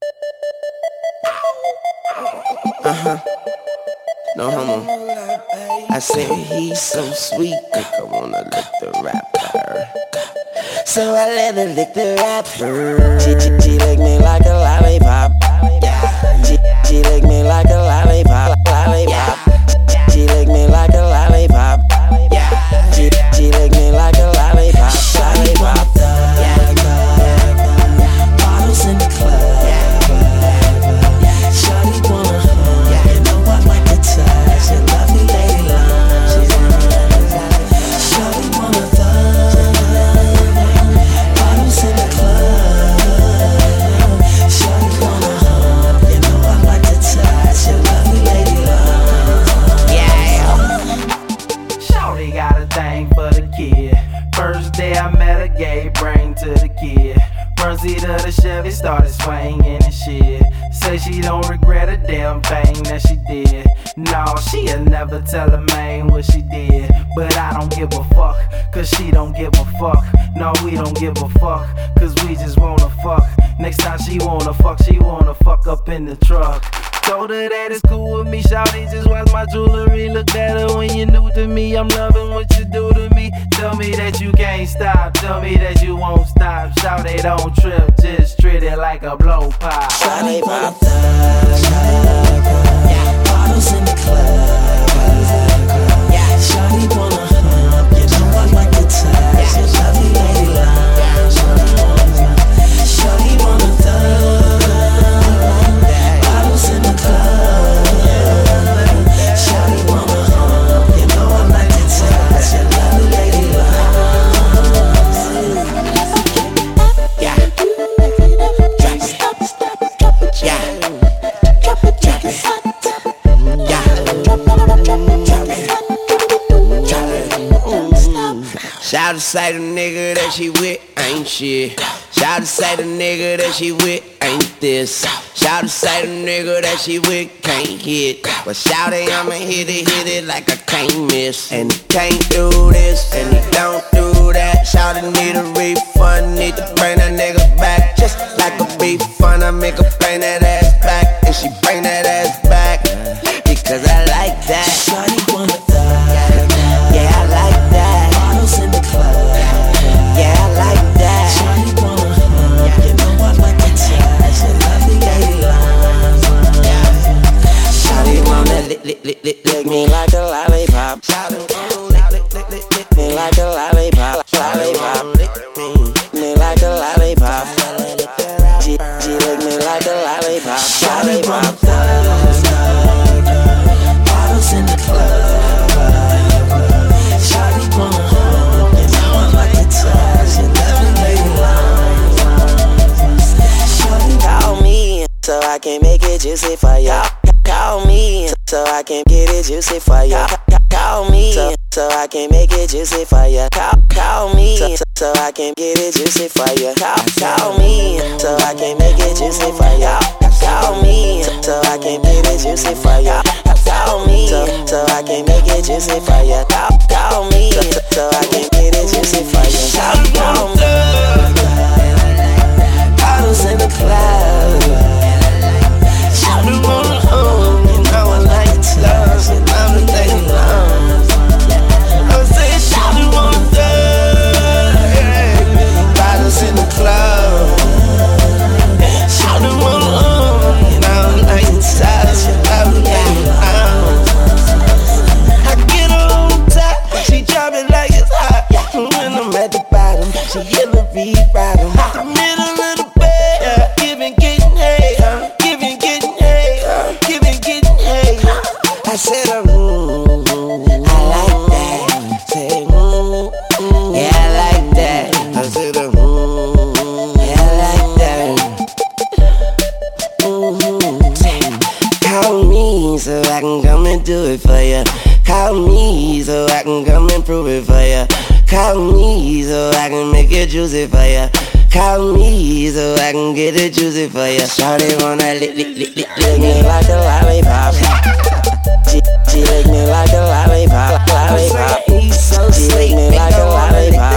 No homo. I said he's so sweet, I wanna lick the rapper. So I let her lick the rapper. She lick me like a lollipop. She lick me like a lollipop. She lick me like a lollipop. She lick me like a lollipop. Lollipop. Bottles in the club. Shawty wanna hug. You know I like to touch your lovely lady love. Shawty wanna fuck. Bottles in the club. Shawty wanna hug. You know I like to touch your lovely lady love. Yeah. Shawty got a thing for the kid. First day I met her, gave brain to the kid. Front seat of the Chevy started swinging and shit. Say she don't regret a damn thing that she did. No, she'll never tell a man what she did. But I don't give a fuck, cause she don't give a fuck. No, we don't give a fuck, cause we just wanna fuck. Next time she wanna fuck up in the truck. Told her that it's cool with me, shawty, just watch my jewelry. Look at her when you're new to me, I'm loving what you do to me. Tell me that you can't stop, tell me that you won't stop. Shawty, don't trip, just treat it like a blow pop. Shawty wanna fuck. Bottles in the club. Shawty wanna hug. You know I like to touch your lovely lady love. Shawty wanna fuck. Bottles in the club. Shawty wanna hug. You know I like to touch your lovely lady love. Yeah. Shout to say the nigga that she with ain't shit. Shout to say the nigga that she with ain't this. Shout to say the nigga that she with can't hit. But shout it, I'ma hit it like I can't miss. And he can't do this, and he don't do that. Shout it, need a refund, need to bring that nigga back. Just like a beef fun, I make her bring that ass back. And she bring that ass back, because I like that. Shawty wanna fuck. Yeah, I like that. Bottles in the club. Yeah, I like that. Shawty wanna hug. You know I like to touch your lovely lady love. Shawty wanna lick me like a lollipop. Shawty wanna lick me like a lollipop. Lollipop, lick me like a lollipop. She lick me like a lollipop. Shawty wanna Lollipop. fuck. Bottles in the club. Shawty wanna hug. You know I like to touch your lovely lady love. Shawty Call me so I can make it juicy for ya. Call me so I can get it juicy for ya. Call me so I can make it juicy for ya. Call me so I can get it juicy for ya. Call me so I can make it juicy for ya. Call me so I can get it juicy for ya. Call me so I can make it juicy for ya. Call me so I can get it juicy for ya. Call me. Bottles in the club. Shawty wanna hug. You know I like to touch your lovely lady love. I said shawty wanna fuck. Bottles in the club. Shawty wanna hug. You know I like to touch your lovely lady love. I get her on top, she drop it like it's hot. When I'm at the bottom, she Hillary Rodham. The middle of the bed, giving, getting hay, giving, getting hay, giving, getting hay. I said, I like that. Say, yeah, I like that. I said, yeah, I like that. Call me so I can come and do it for ya. Call me so I can come and prove it for ya. Call me so I can make it juicy for ya. Call me so I can get it juicy for ya. Shawty wanna lick me like a lollipop. She lick me like a lollipop. Lollipop. She lick me like a lollipop.